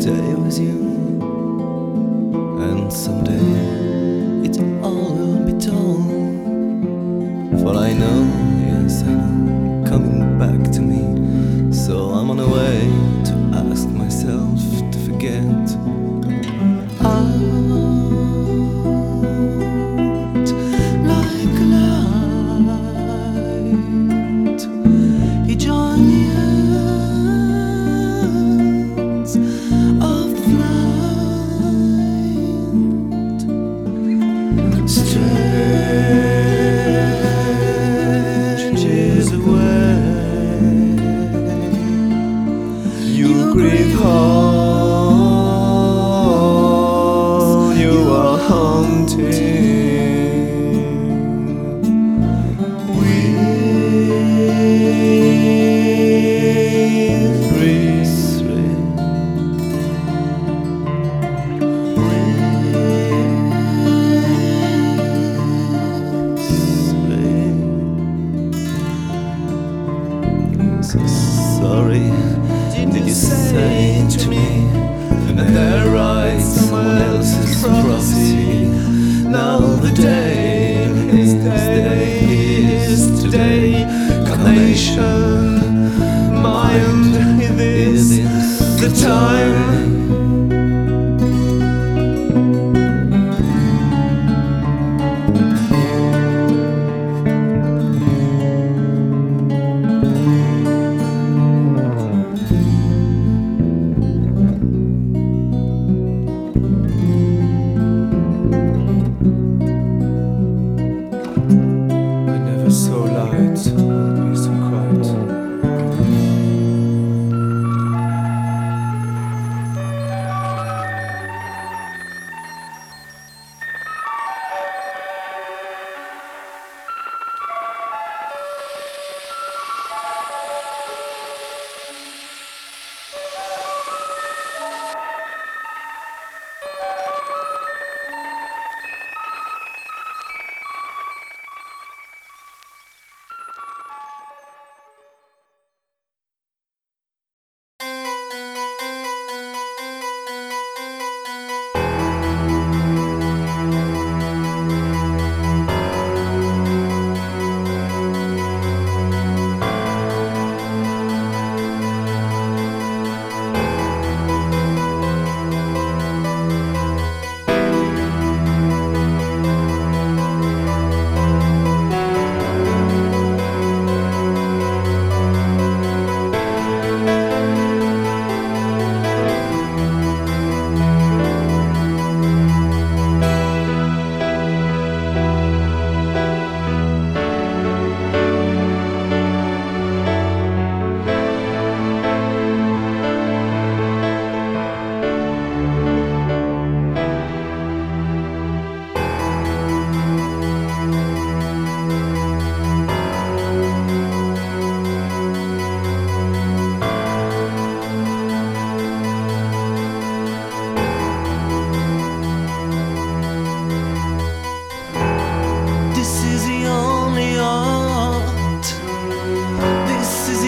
day with you, and someday it all will be told. For I know, yes I know, coming back to me. So I'm on a way to ask myself to forget. Out like light, you join the ends of flight. Strange is the way you grieve home, you are haunting. With breeze rain, so sorry, did you say to me? And there writes someone else's prophecy. Now the day is today. Carnation, mind, this the time. So light, be so quiet.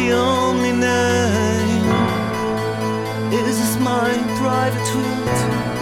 Is this my private tweet?